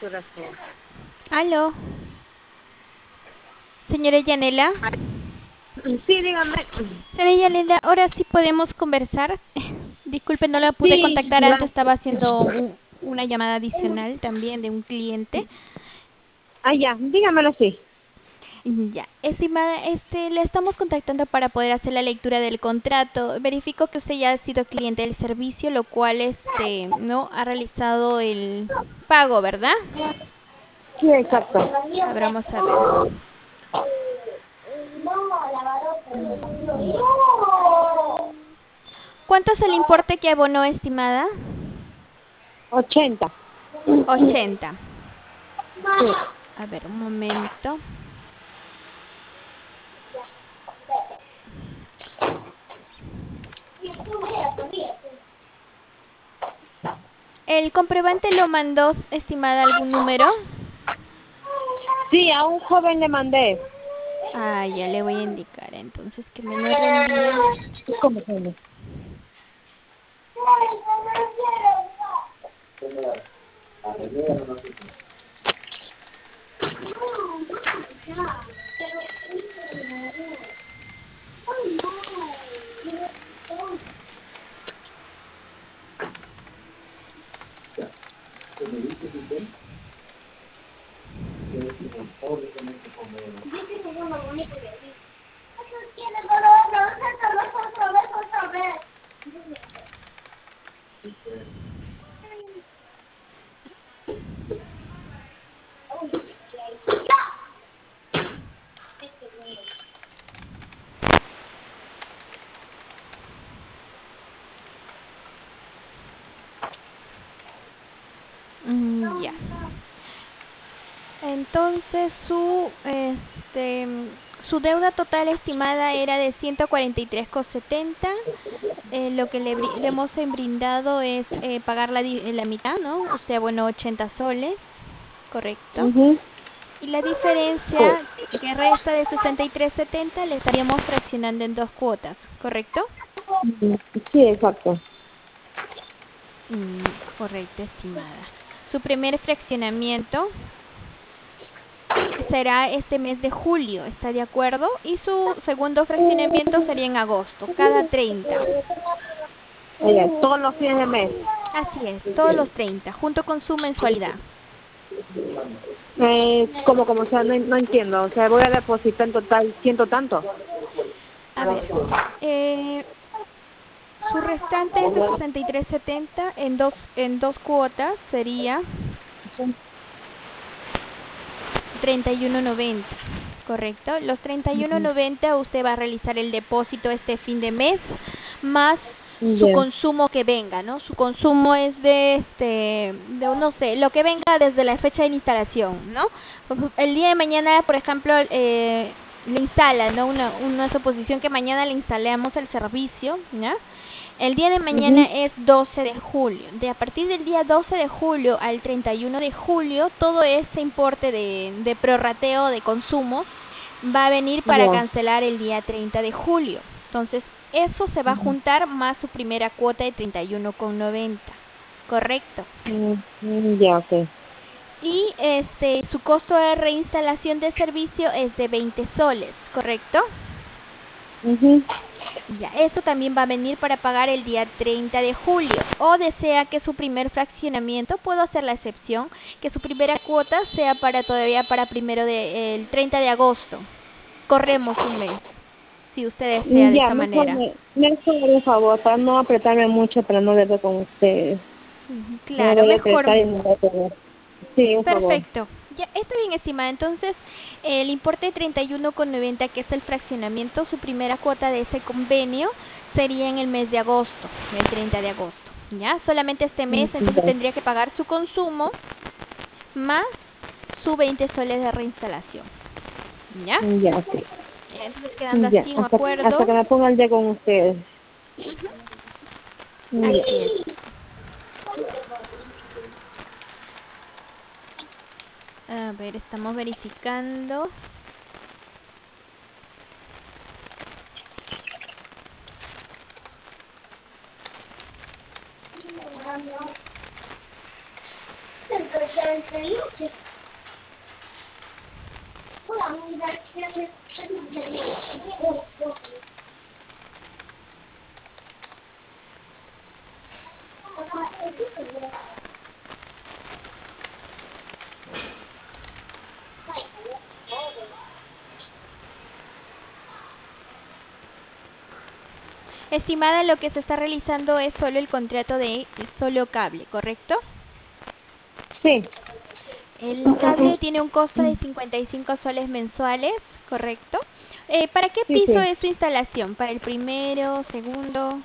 corazón. Aló, señora Yanela. Sí, dígame. Señora Yanela, ahora sí podemos conversar. Disculpe, no la pude Sí, contactar antes, estaba gracias. haciendo una llamada adicional también de un cliente. Ah, ya, dígamelo así. Ya, estimada, le estamos contactando para poder hacer la lectura del contrato. Verifico que usted ya ha sido cliente del servicio, lo cual no ha realizado el pago, ¿verdad? Sí, exacto. A ver, vamos a ver. ¿Cuánto es el importe que abonó, estimada? 80. 80. Sí. A ver, un momento. ¿El comprobante lo mandó, estimada, algún número? Sí, a un joven le mandé. Ah, ya le voy a indicar entonces que me lo reenvíe. ¿Cómo se llama? Ya. Entonces su deuda total estimada era de 143,70. Lo que le hemos brindado es pagar la mitad, ¿no? Usted abonó 80 soles, correcto. Ujú. Y la diferencia que resta de 63,70 le estaríamos fraccionando en dos cuotas, ¿correcto? Sí, exacto. Correcto, estimada. Su primer fraccionamiento será este mes de julio, ¿está de acuerdo? Y su segundo fraccionamiento sería en agosto, cada 30. Oye, todos los fines de mes. Así es, todos los 30, junto con su mensualidad. ¿Cómo? O sea, no entiendo. O sea, voy a depositar en total ciento tanto. A ver, eh, su restante es de 63,70 en dos cuotas, sería 31,90, ¿correcto? Los 31,90 usted va a realizar el depósito este fin de mes, más su Ya. consumo que venga, ¿no? Su consumo es no sé, lo que venga desde la fecha de instalación, ¿no? El día de mañana, por ejemplo, le instala, ¿no? Una suposición que mañana le instalemos el servicio, ¿ya? El día de mañana Ujú. es 12 de julio. A partir del día 12 de julio al 31 de julio, todo ese importe de prorrateo de consumo va a venir para Ya. cancelar el día 30 de julio. Entonces, eso se va a juntar más su primera cuota de 31,90. Correcto. Ya, ok. Y su costo de reinstalación de servicio es de 20 soles, ¿correcto? Ujú. Ya, eso también va a venir para pagar el día 30 de julio. O desea que su primer fraccionamiento, puedo hacer la excepción, que su primera cuota sea para el 30 de agosto. Corremos un mes, si usted desea de Ya, esta mejor manera. me hace un favor para no apretarme mucho, para no verlo con ustedes. No me Claro, voy a mejor. apretar y me voy a perder. Sí, un favor. Perfecto. Ya está bien, estimada. Entonces, el importe de 31,90, que es el fraccionamiento, su primera cuota de ese convenio sería en el mes de agosto, el 30 de agosto. Ya, solamente este mes, entonces Ya, tendría que pagar su consumo más su 20 soles de reinstalación. ¿Ya? ya, ok. Entonces, quedando Ya, así un hasta acuerdo. que me ponga el día con ustedes. Ya. Así es. A ver, estamos verificando. Estimada, lo que se está realizando es solo el contrato de solo cable, ¿correcto? Sí. El cable tiene un costo de 55 soles mensuales, ¿correcto? ¿Para qué Sí, piso sí. es su instalación? ¿Para el primero, segundo?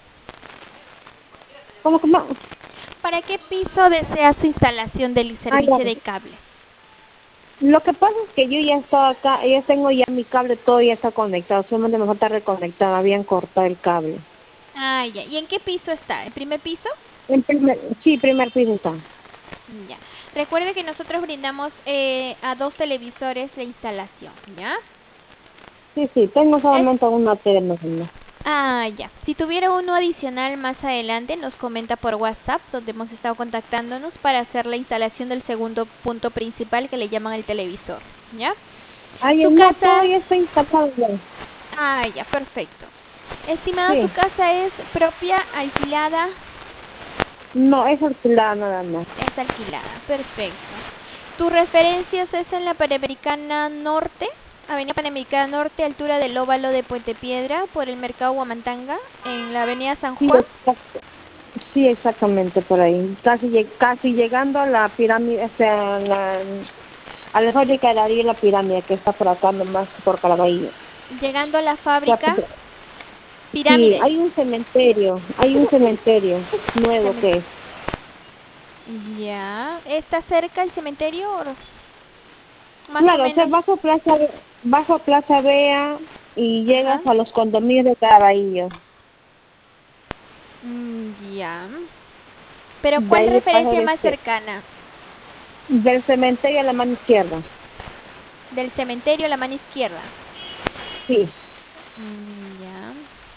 ¿Cómo? ¿Para qué piso desea su instalación del Ah, ya. servicio de cable? Lo que pasa es que yo ya estaba acá, ya tengo ya mi cable, todo ya está conectado, solamente me falta reconectar, habían cortado el cable. Ah, ya. ¿Y en qué piso está? ¿El primer piso? Sí, primer piso está. Ya. Recuerde que nosotros brindamos a 2 televisores la instalación, ¿ya? Sí, tengo Es solamente una tele más o menos. Ah, ya. Si tuviera uno adicional más adelante, nos comenta por WhatsApp, donde hemos estado contactándonos para hacer la instalación del segundo punto principal que le llaman el televisor, ¿ya? Ay, Su no, todo casa... ya está instalado ya. Ah, ya, perfecto. Estimada, ¿su Sí. casa es propia, alquilada? No, es alquilada nada más. Es alquilada, perfecto. ¿Tus referencias es en la Panamericana Norte? Avenida Panamericana Norte, altura del óvalo de Puente Piedra, por el Mercado Huamantanga, en la Avenida San Sí, Juan. exacto. Sí, exactamente por ahí. Casi llegando a la pirámide, o sea, a la fábrica de la pirámide que está por acá nomás, por Caraballo. Llegando a la O sea, fábrica, sí, pirámides. hay un cementerio nuevo Cemen- que es. Ya. ¿Está cerca el cementerio? Más o Claro, o sea, menos. bajo Plaza Vea y Ajá. llegas a los condominios de Caraballo. Ya. Pero De ¿cuál ahí de paso referencia más cercana? del cementerio a la mano izquierda. Del cementerio a la mano izquierda. Sí. Ya.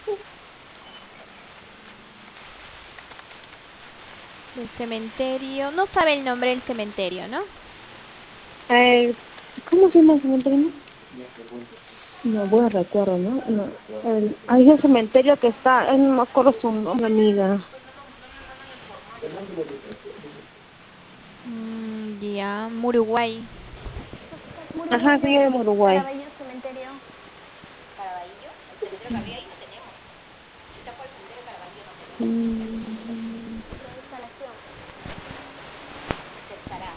Del cementerio. No sabe el nombre del cementerio, ¿no? Eh, ¿Cómo se llama el cementerio? No, buen recuerdo, ¿no? No. Hay un cementerio que está, no me acuerdo su nombre, amiga. Ya. Uruguay. Ajá, sí, en Uruguay. Caraballo Cementerio. Caraballo. El cementerio Caraballo ahí no tenemos. Si está por el cementerio Caraballo no tenemos. Mm, La instalación. Estará.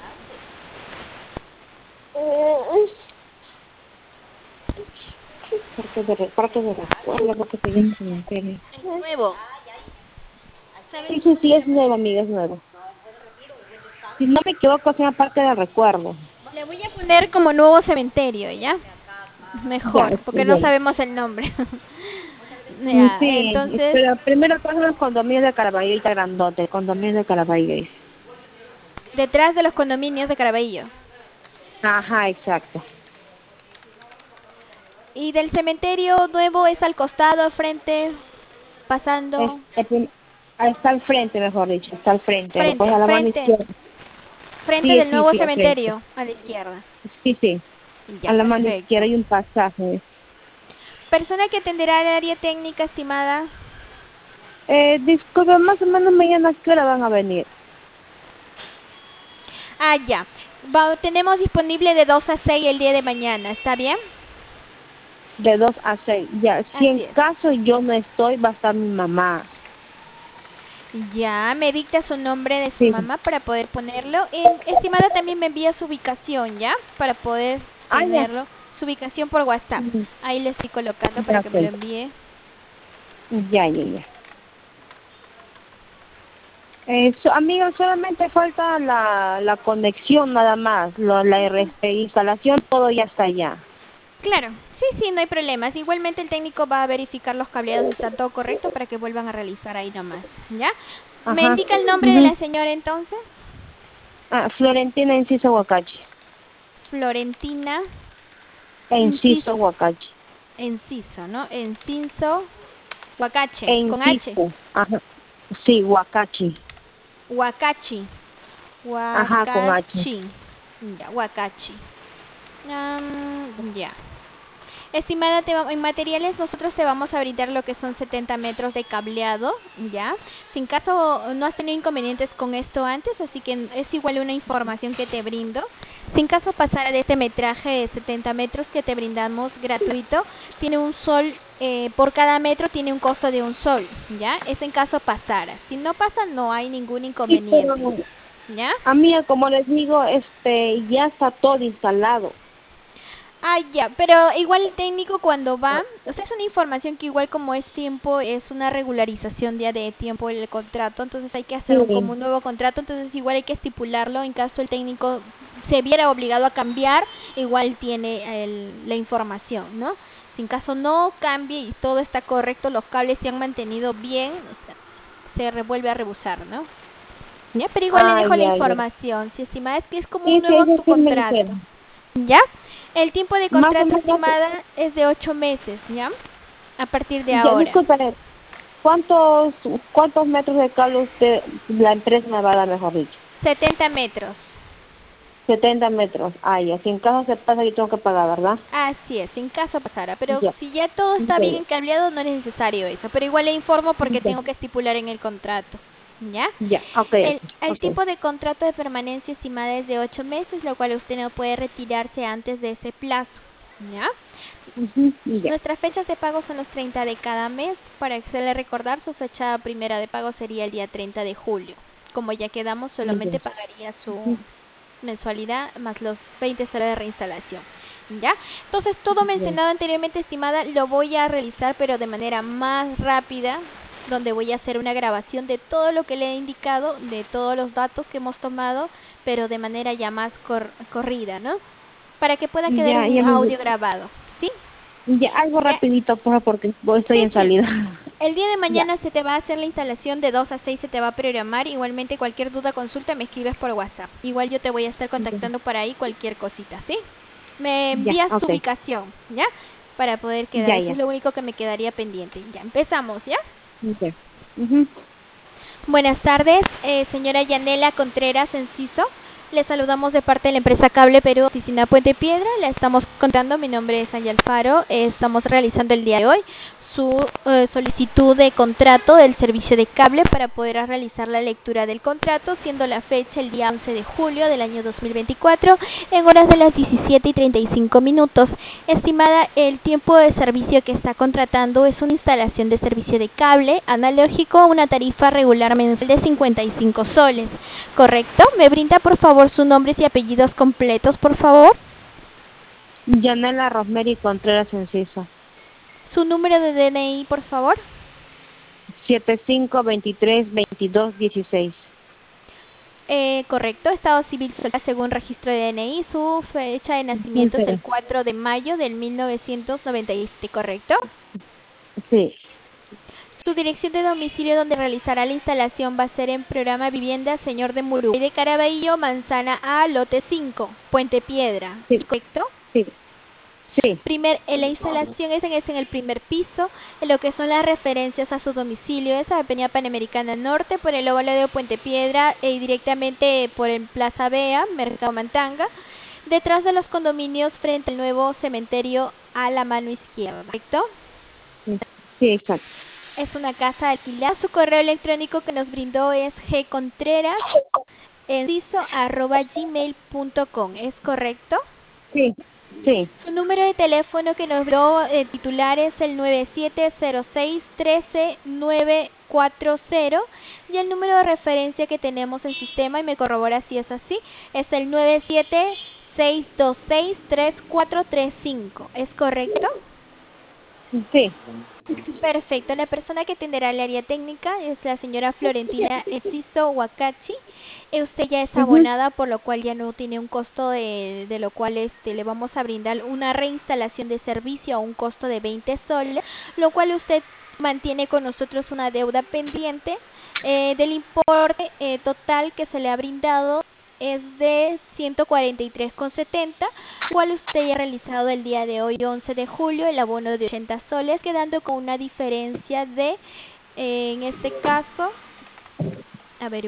Parque de recuerdo, porque se llama cementerio. Es nuevo. ¿Sabes? Sí, es nuevo, amiga, es nuevo. Si no me equivoco, se llama Parque de Recuerdo. Le voy a poner como nuevo cementerio, ¿ya? Ya, Mejor, porque no bien. sabemos el nombre. Ya, Sí, entonces, pero primero pasan los condominios de Caraballo y está grandote, condominios de Caraballo. detrás de los condominios de Caraballo. Ajá, exacto. Y del cementerio nuevo es al costado, al frente, Es, pasando, está al frente, mejor dicho, está al frente, después frente, a la mano frente, izquierda. frente del nuevo Sí, al frente. cementerio, a la izquierda. Sí, Ya, a la mano perfecto. izquierda hay un pasaje. Persona que atenderá el área técnica, estimada. Disculpe, más o menos mañana, ¿a qué hora van a venir? Ah, ya. Tenemos disponible de 2 a 6 el día de mañana, ¿está bien? De 2 a 6. Ya, si en Así es. caso yo no estoy, va a estar mi mamá. Ya, me dicta su nombre de su Sí. mamá para poder ponerlo. Estimada, también me envía su ubicación, ¿ya? Para poder Ah, ya. tenerlo. Su ubicación por WhatsApp. Mm, Ahí le estoy colocando para Ya, que me lo ok. envíe. Ya. Amiga, solamente falta la conexión nada más, la instalación, todo ya está allá. Claro, sí, no hay problemas. Igualmente el técnico va a verificar los cableados si están todo correcto para que vuelvan a realizar ahí nomás, ¿ya? ¿Me Ajá. indica el nombre de Ujú. la señora entonces? Florentina Enciso Huacachi. Florentina Enciso Inciso. Huacachi. Enciso, ¿no? Enciso Huacache, con H. Enciso. Ajá. Sí, Huacachi. Huacachi. Ajá, con H. Huacachi. Ya, Huacachi. Ya. Estimada, en materiales nosotros te vamos a brindar lo que son 70 metros de cableado, ¿ya? Sin caso no has tenido inconvenientes con esto antes, así que es igual una información que te brindo. Sin caso pasara de este metraje de 70 metros que te brindamos gratuito, tiene un sol, por cada metro tiene un costo de un sol, ¿ya? Es en caso pasara. Si no pasa, no hay ningún Sí, pero inconveniente, ¿ya? amiga, como les digo, ya está todo instalado. Ah, ya, pero igual el técnico cuando va, o sea, es una información que igual como es tiempo, es una regularización día de tiempo el contrato, entonces hay que hacer como Sí. un nuevo contrato, entonces igual hay que estipularlo en caso el técnico se viera obligado a cambiar, igual tiene la información, ¿no? Si en caso no cambie y todo está correcto, los cables se han mantenido bien, o sea, se revuelve a rebusar, ¿no? Ya, pero igual le Ah, dejo la ya, ya. información, si estimada, es que es como un Sí, sí, nuevo eso su sí me contrato. dijeron. ¿Ya? El tiempo de Más o contrato, menos, estimada, es de 8 meses, ¿ya? A partir de ya, ahora. disculpe, ¿cuántos metros de cable la empresa me va a dar, mejor dicho? 70 metros. 70 metros. Ah, ya, si en caso se pasa, yo tengo que pagar, ¿verdad? Así es, en caso pasara. Pero Ya, si ya todo está bien ya, encableado, no es necesario eso. Pero igual le informo porque ya, tengo que estipular en el contrato. ¿Ya? ya, ok, El ok. tiempo de contrato de permanencia estimada es de 8 meses, lo cual usted no puede retirarse antes de ese plazo. ¿Ya? Ujú, ya, Nuestras fechas de pago son los 30 de cada mes. Para hacerle recordar, su fecha primera de pago sería el día 30 de julio. Como ya quedamos, solamente ya. pagaría su mensualidad más los 20 soles de reinstalación. ¿Ya? Entonces, todo Ya. mencionado anteriormente, estimada, lo voy a realizar, pero de manera más rápida, donde voy a hacer una grabación de todo lo que le he indicado, de todos los datos que hemos tomado, pero de manera ya más corrida, ¿no? Para que pueda quedar Ya, un audio grabado, ¿sí? ya, algo Ya, rapidito, porfa, porque estoy sí, en sí. salida. El día de Ya, mañana se te va a hacer la instalación de 2 a 6, se te va a programar. Igualmente cualquier duda, consulta, me escribes por WhatsApp. Igual yo te voy a estar contactando por ahí cualquier cosita, ¿sí? Me ya, envías tu ok. ubicación, ¿ya? Para poder quedar. Ya, Eso es ya. lo único que me quedaría pendiente. Ya, empezamos, ¿ya? Ok. Ujú. Buenas tardes, señora Yanela Contreras Enciso. Le saludamos de parte de la empresa Cable Perú, oficina Puente Piedra. La estamos contando, mi nombre es Ángel Alfaro. Estamos realizando el día de hoy su solicitud de contrato del servicio de cable para poder realizar la lectura del contrato, siendo la fecha el día 11 de julio del año 2024 en horas de las 17:35 minutos. Estimada, el tiempo de servicio que está contratando es una instalación de servicio de cable analógico a una tarifa regular mensual de 55 soles. ¿Correcto? ¿Me brinda por favor sus nombres y apellidos completos, por favor? Yanela Rosemary Contreras Enciso. Su número de DNI, por favor. 75232216. Correcto, estado civil soltera según registro de DNI. Su fecha de nacimiento es el 4 de mayo del 1997, ¿correcto? Sí, Su dirección de domicilio donde realizará la instalación va a ser en programa Vivienda Señor de Muruguay de Caraballo, Manzana A, Lote 5, Puente Piedra, sí, ¿es correcto? sí, sí. La instalación es en el primer piso, en lo que son las referencias a su domicilio, es Avenida Panamericana Norte, por el óvalo de Puente Piedra y directamente por el Plaza Bea, Mercado Mantanga, detrás de los condominios frente al nuevo cementerio a la mano izquierda, ¿correcto? Sí, exacto. Es una casa alquilada. Su correo electrónico que nos brindó es gcontreras@gmail.com, ¿es correcto? Sí, sí. Su número de teléfono que nos dio titular es el 9706-13940 y el número de referencia que tenemos en sistema, y me corrobora si es así, es el 9762633435. ¿Es correcto? Sí. Perfecto. La persona que atenderá el área técnica es la señora Florentina Enciso Wakachi. Usted ya es Ujú. abonada, por lo cual ya no tiene un costo de lo cual le vamos a brindar una reinstalación de servicio a un costo de 20 soles, lo cual usted mantiene con nosotros una deuda pendiente del importe total que se le ha brindado es de 143,70, cual usted ya ha realizado el día de hoy, 11 de julio, el abono de 80 soles, quedando con una diferencia de, en este caso, a ver,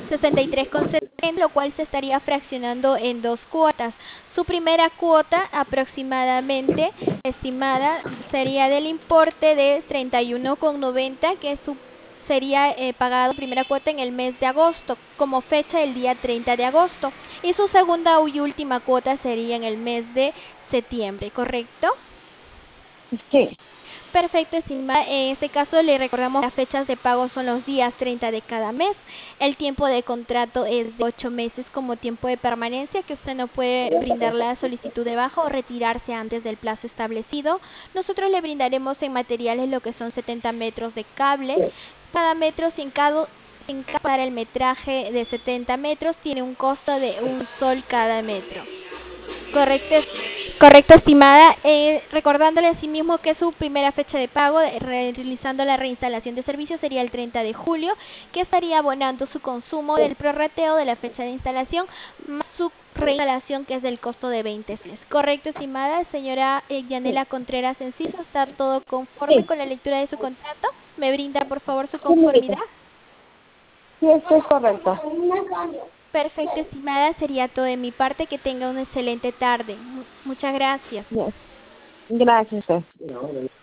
63,70, lo cual se estaría fraccionando en dos cuotas. Su primera cuota aproximadamente estimada sería del importe de 31,90, que sería pagado primera cuota en el mes de agosto, como fecha el día 30 de agosto. Y su segunda y última cuota sería en el mes de septiembre, ¿correcto? Sí. Perfecto, estimada. En este caso le recordamos que las fechas de pago son los días 30 de cada mes. El tiempo de contrato es de 8 meses como tiempo de permanencia, que usted no puede brindar la solicitud de baja o retirarse antes del plazo establecido. Nosotros le brindaremos en materiales lo que son 70 metros de cable. Cada metro sin para el metraje de 70 metros tiene un costo de $1 cada metro. Correcto, correcto, estimada. Recordándole asimismo que su primera fecha de pago, realizando la reinstalación de servicios, sería el 30 de julio, que estaría abonando su consumo del prorrateo de la fecha de instalación, más su reinstalación, que es del costo de 20 soles. Correcto, estimada. Señora Yanela Contreras Enciso, ¿está todo conforme Sí. con la lectura de su contrato? ¿Me brinda, por favor, su Sí, conformidad? mire. Sí, esto es correcto. Perfecto, estimada. Sería todo de mi parte. Que tenga una excelente tarde. Muchas gracias. Bien. Gracias.